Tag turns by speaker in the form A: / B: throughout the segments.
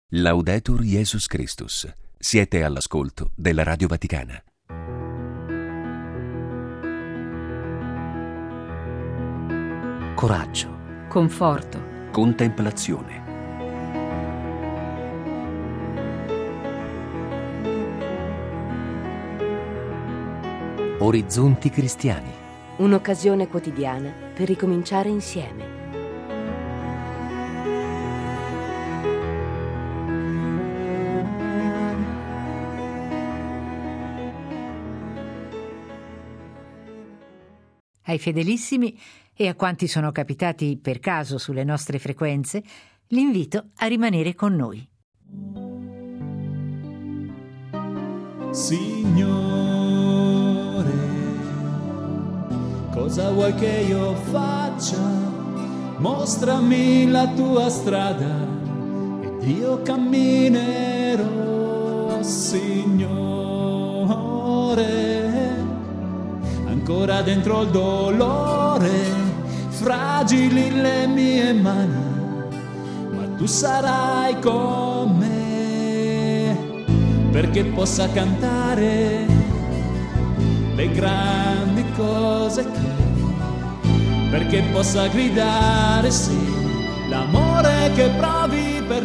A: Laudetur Jesus Christus. Siete all'ascolto della Radio Vaticana. Coraggio,
B: conforto,
A: contemplazione. Orizzonti cristiani.
B: un'occasione quotidiana per ricominciare insieme.
C: Ai fedelissimi e a quanti sono capitati per caso sulle nostre frequenze, l'invito a rimanere con noi.
D: Signore, cosa vuoi che io faccia? Mostrami la tua strada ed io camminerò, Signore. Ancora dentro il dolore, fragili le mie mani, ma tu sarai con me, perché possa cantare le grandi cose che, perché possa gridare sì, l'amore che provi per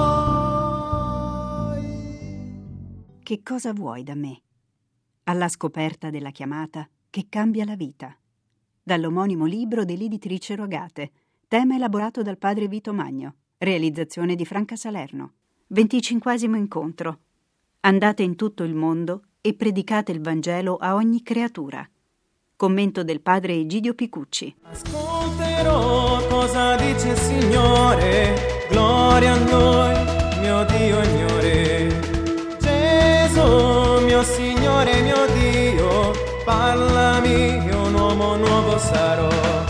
D: noi.
E: Che cosa vuoi da me? Alla scoperta della chiamata che cambia la vita. Dall'omonimo libro dell'editrice Rogate, tema elaborato dal padre Vito Magno, realizzazione di Franca Salerno. 25° incontro. Andate in tutto il mondo e predicate il Vangelo a ogni creatura. Commento del padre Egidio Picucci.
F: Ascolterò cosa dice il Signore, gloria a noi, mio Dio e mio Re. Gesù, mio Signore, mio Dio, parlami, io un uomo nuovo sarò.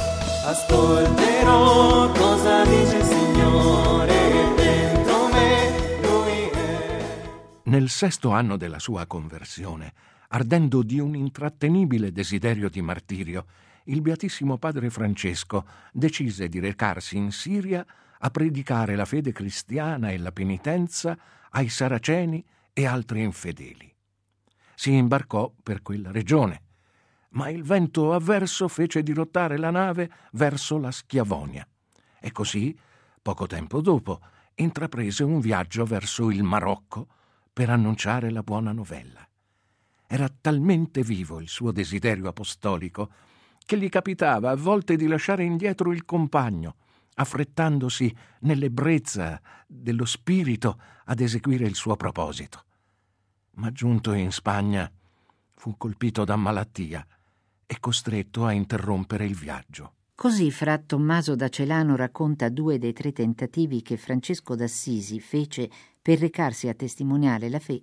F: Ascolterò cosa dice il Signore, dentro me Lui è.
G: Nel 6° anno della sua conversione, ardendo di un intrattenibile desiderio di martirio, il Beatissimo Padre Francesco decise di recarsi in Siria a predicare la fede cristiana e la penitenza ai saraceni e altri infedeli. Si imbarcò per quella regione, ma il vento avverso fece dirottare la nave verso la Schiavonia e così, poco tempo dopo, intraprese un viaggio verso il Marocco per annunciare la buona novella. Era talmente vivo il suo desiderio apostolico che gli capitava a volte di lasciare indietro il compagno, affrettandosi nell'ebbrezza dello spirito ad eseguire il suo proposito. Ma giunto in Spagna fu colpito da malattia e costretto a interrompere il viaggio.
C: Così fra Tommaso da Celano racconta 2 dei 3 tentativi che Francesco d'Assisi fece per recarsi a testimoniare la fede.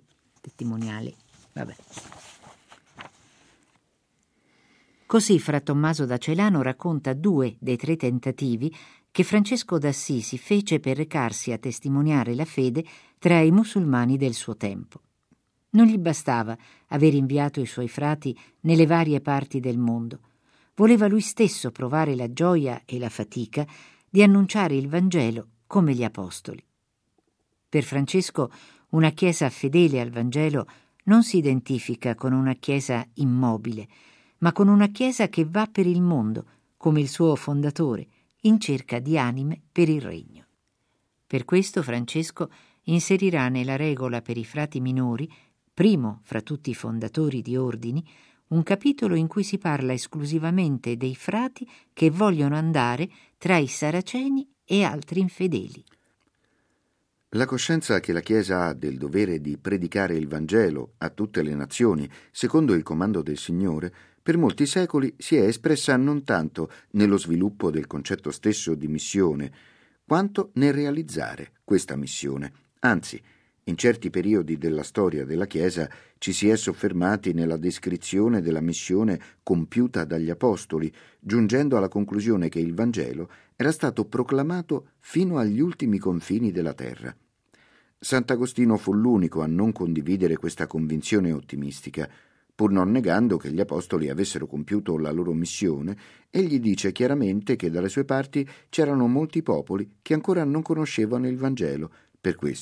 C: Così fra Tommaso da Celano racconta 2 dei 3 tentativi che Francesco d'Assisi fece per recarsi a testimoniare la fede tra i musulmani del suo tempo. Non gli bastava aver inviato i suoi frati nelle varie parti del mondo. Voleva lui stesso provare la gioia e la fatica di annunciare il Vangelo come gli apostoli. Per Francesco, una chiesa fedele al Vangelo non si identifica con una chiesa immobile, ma con una chiesa che va per il mondo, come il suo fondatore, in cerca di anime per il regno. Per questo Francesco inserirà nella regola per i frati minori, primo fra tutti i fondatori di ordini, un capitolo in cui si parla esclusivamente dei frati che vogliono andare tra i saraceni e altri infedeli.
H: La coscienza che la Chiesa ha del dovere di predicare il Vangelo a tutte le nazioni, secondo il comando del Signore, per molti secoli si è espressa non tanto nello sviluppo del concetto stesso di missione, quanto nel realizzare questa missione. Anzi, in certi periodi della storia della Chiesa ci si è soffermati nella descrizione della missione compiuta dagli Apostoli, giungendo alla conclusione che il Vangelo era stato proclamato fino agli ultimi confini della terra. Sant'Agostino fu l'unico a non condividere questa convinzione ottimistica. Pur non negando che gli Apostoli avessero compiuto la loro missione, egli dice chiaramente che dalle sue parti c'erano molti popoli che ancora non conoscevano il Vangelo. Per questo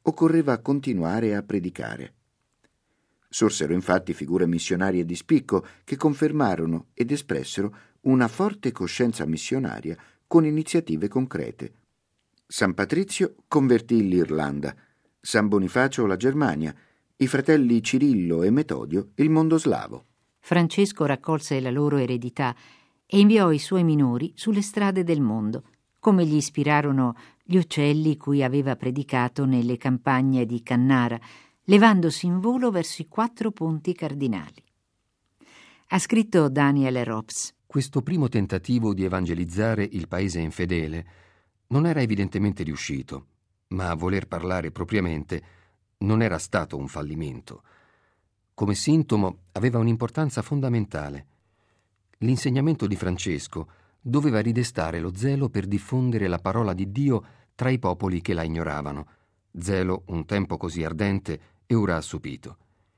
H: occorreva continuare a predicare. Sorsero infatti figure missionarie di spicco che confermarono ed espressero una forte coscienza missionaria con iniziative concrete. San Patrizio convertì l'Irlanda, San Bonifacio la Germania, i fratelli Cirillo e Metodio il mondo slavo.
C: Francesco raccolse la loro eredità e inviò i suoi minori sulle strade del mondo, come gli ispirarono gli uccelli cui aveva predicato nelle campagne di Cannara, levandosi in volo verso i 4 punti cardinali. Ha scritto Daniel Robs:
I: questo primo tentativo di evangelizzare il paese infedele non era evidentemente riuscito, ma a voler parlare propriamente non era stato un fallimento. Come sintomo aveva un'importanza fondamentale. L'insegnamento di Francesco doveva ridestare lo zelo per diffondere la parola di Dio tra i popoli che la ignoravano, zelo un tempo così ardente e ora assopito.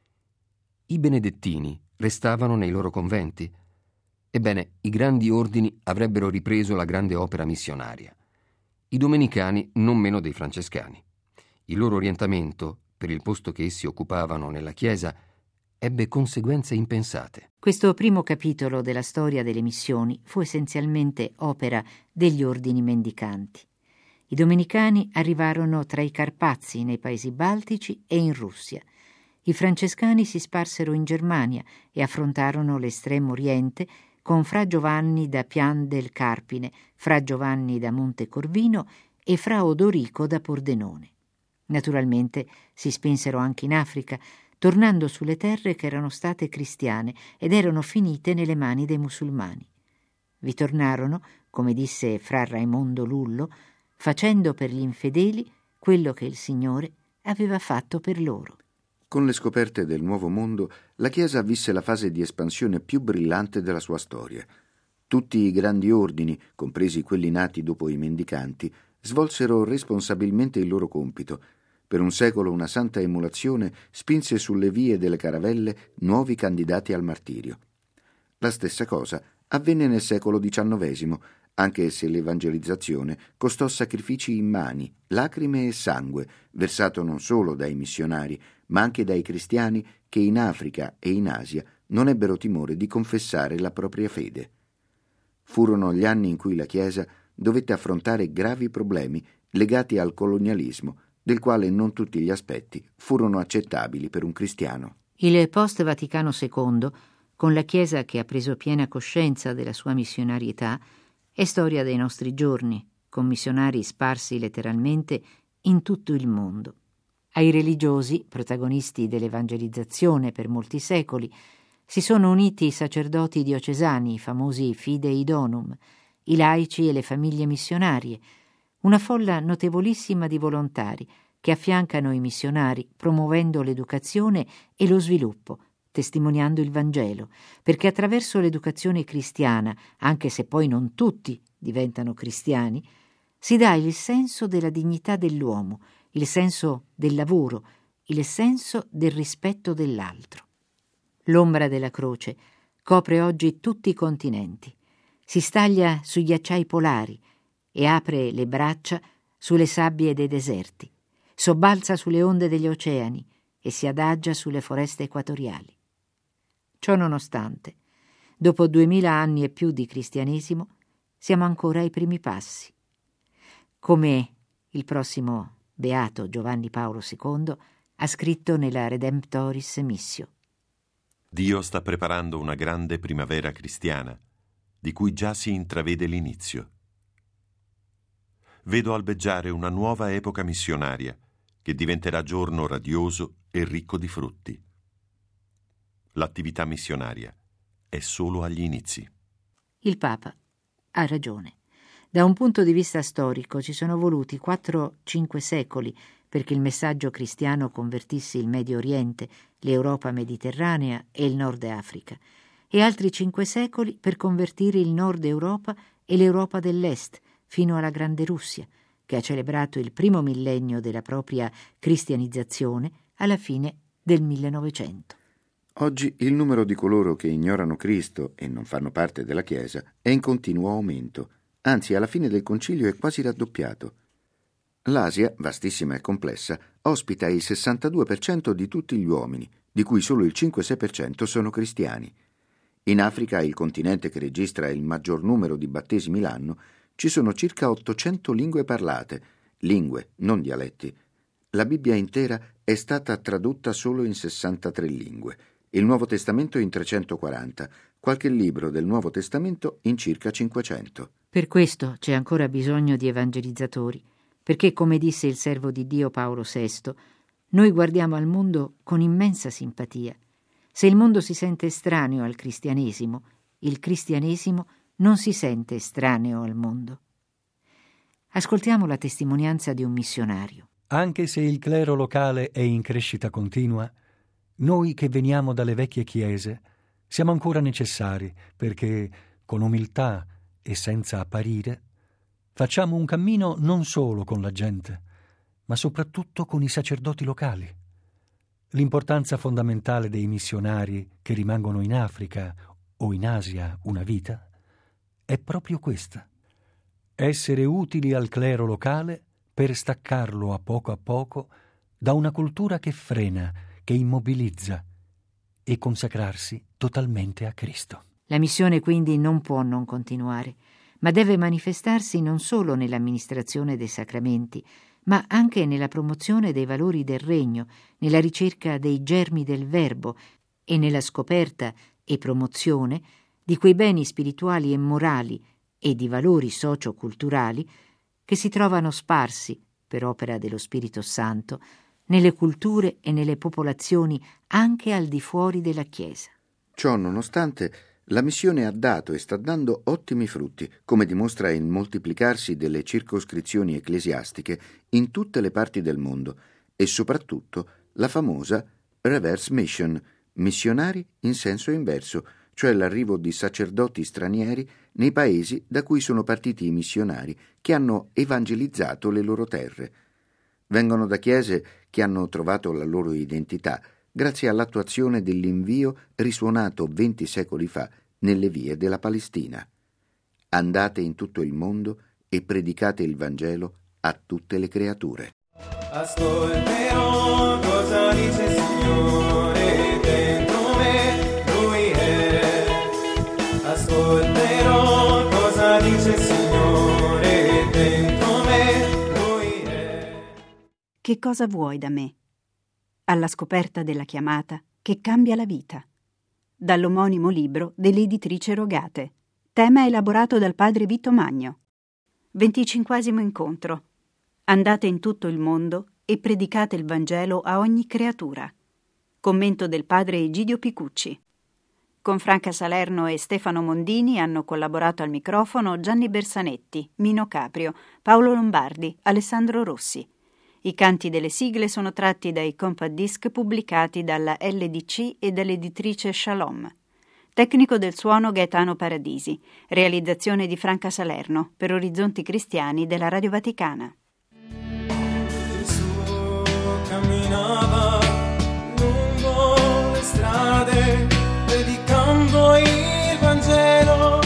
I: I benedettini restavano nei loro conventi. Ebbene, i grandi ordini avrebbero ripreso la grande opera missionaria. I domenicani non meno dei francescani. Il loro orientamento, per il posto che essi occupavano nella Chiesa, ebbe conseguenze impensate.
C: Questo primo capitolo della storia delle missioni fu essenzialmente opera degli ordini mendicanti. I domenicani arrivarono tra i Carpazi, nei paesi baltici e in Russia. I francescani si sparsero in Germania e affrontarono l'estremo oriente con Fra Giovanni da Pian del Carpine, Fra Giovanni da Monte Corvino e Fra Odorico da Pordenone. Naturalmente si spinsero anche in Africa, tornando sulle terre che erano state cristiane ed erano finite nelle mani dei musulmani. Vi tornarono, come disse Fra Raimondo Lullo, facendo per gli infedeli quello che il Signore aveva fatto per loro.
H: Con le scoperte del Nuovo Mondo, la Chiesa visse la fase di espansione più brillante della sua storia. Tutti i grandi ordini, compresi quelli nati dopo i mendicanti, svolsero responsabilmente il loro compito. Per un secolo una santa emulazione spinse sulle vie delle caravelle nuovi candidati al martirio. La stessa cosa avvenne nel secolo XIX, anche se l'evangelizzazione costò sacrifici immani, lacrime e sangue, versato non solo dai missionari, ma anche dai cristiani che in Africa e in Asia non ebbero timore di confessare la propria fede. Furono gli anni in cui la Chiesa dovette affrontare gravi problemi legati al colonialismo, del quale non tutti gli aspetti furono accettabili per un cristiano.
C: Il post-Vaticano II, con la Chiesa che ha preso piena coscienza della sua missionarietà, è storia dei nostri giorni, con missionari sparsi letteralmente in tutto il mondo. Ai religiosi, protagonisti dell'evangelizzazione per molti secoli, si sono uniti i sacerdoti diocesani, i famosi Fidei Donum, i laici e le famiglie missionarie, una folla notevolissima di volontari che affiancano i missionari promuovendo l'educazione e lo sviluppo, testimoniando il Vangelo, perché attraverso l'educazione cristiana, anche se poi non tutti diventano cristiani, si dà il senso della dignità dell'uomo, il senso del lavoro, il senso del rispetto dell'altro. L'ombra della croce copre oggi tutti i continenti, si staglia sui ghiacciai polari e apre le braccia sulle sabbie dei deserti, sobbalza sulle onde degli oceani e si adagia sulle foreste equatoriali. Ciò nonostante, dopo 2000 anni e più di cristianesimo, siamo ancora ai primi passi. Come il prossimo beato Giovanni Paolo II ha scritto nella Redemptoris Missio.
J: Dio sta preparando una grande primavera cristiana, di cui già si intravede l'inizio. Vedo albeggiare una nuova epoca missionaria, che diventerà giorno radioso e ricco di frutti. L'attività missionaria è solo agli inizi.
C: Il Papa ha ragione. Da un punto di vista storico ci sono voluti 4-5 secoli perché il messaggio cristiano convertisse il Medio Oriente, l'Europa mediterranea e il Nord Africa, e altri 5 secoli per convertire il Nord Europa e l'Europa dell'Est fino alla Grande Russia, che ha celebrato il primo millennio della propria cristianizzazione alla fine del 1900.
H: Oggi il numero di coloro che ignorano Cristo e non fanno parte della Chiesa è in continuo aumento, anzi alla fine del concilio è quasi raddoppiato. L'Asia, vastissima e complessa, ospita il 62% di tutti gli uomini, di cui solo il 5-6% sono cristiani. In Africa, il continente che registra il maggior numero di battesimi l'anno, ci sono circa 800 lingue parlate, lingue, non dialetti. La Bibbia intera è stata tradotta solo in 63 lingue, il Nuovo Testamento in 340, qualche libro del Nuovo Testamento in circa 500.
C: Per questo c'è ancora bisogno di evangelizzatori, perché, come disse il servo di Dio Paolo VI, noi guardiamo al mondo con immensa simpatia. Se il mondo si sente estraneo al cristianesimo, il cristianesimo non si sente estraneo al mondo. Ascoltiamo la testimonianza di un missionario.
K: Anche se il clero locale è in crescita continua, noi che veniamo dalle vecchie chiese siamo ancora necessari perché, con umiltà e senza apparire, facciamo un cammino non solo con la gente, ma soprattutto con i sacerdoti locali. L'importanza fondamentale dei missionari che rimangono in Africa o in Asia una vita è proprio questa: essere utili al clero locale per staccarlo a poco da una cultura che frena, che immobilizza, e consacrarsi totalmente a Cristo.
C: La missione quindi non può non continuare, ma deve manifestarsi non solo nell'amministrazione dei sacramenti, ma anche nella promozione dei valori del regno, nella ricerca dei germi del verbo e nella scoperta e promozione di quei beni spirituali e morali e di valori socio-culturali che si trovano sparsi, per opera dello Spirito Santo, nelle culture e nelle popolazioni anche al di fuori della Chiesa.
H: Ciò nonostante, la missione ha dato e sta dando ottimi frutti, come dimostra il moltiplicarsi delle circoscrizioni ecclesiastiche in tutte le parti del mondo e soprattutto la famosa reverse mission, missionari in senso inverso, cioè l'arrivo di sacerdoti stranieri nei paesi da cui sono partiti i missionari che hanno evangelizzato le loro terre. Vengono da chiese che hanno trovato la loro identità grazie all'attuazione dell'invio risuonato 20 secoli fa nelle vie della Palestina. Andate in tutto il mondo e predicate il Vangelo a tutte le creature.
F: Ascolterò cosa dice il Signore dentro me, Lui è. Ascolterò cosa dice il Signore dentro me, Lui è.
E: Che cosa vuoi da me? Alla scoperta della chiamata che cambia la vita. Dall'omonimo libro dell'editrice Rogate. Tema elaborato dal padre Vito Magno. 25° incontro. Andate in tutto il mondo e predicate il Vangelo a ogni creatura. Commento del padre Egidio Picucci. Con Franca Salerno e Stefano Mondini hanno collaborato al microfono Gianni Bersanetti, Mino Caprio, Paolo Lombardi, Alessandro Rossi. I canti delle sigle sono tratti dai compact disc pubblicati dalla LDC e dall'editrice Shalom. Tecnico del suono Gaetano Paradisi. Realizzazione di Franca Salerno per Orizzonti Cristiani della Radio Vaticana.
F: Gesù camminava lungo le strade predicando il Vangelo.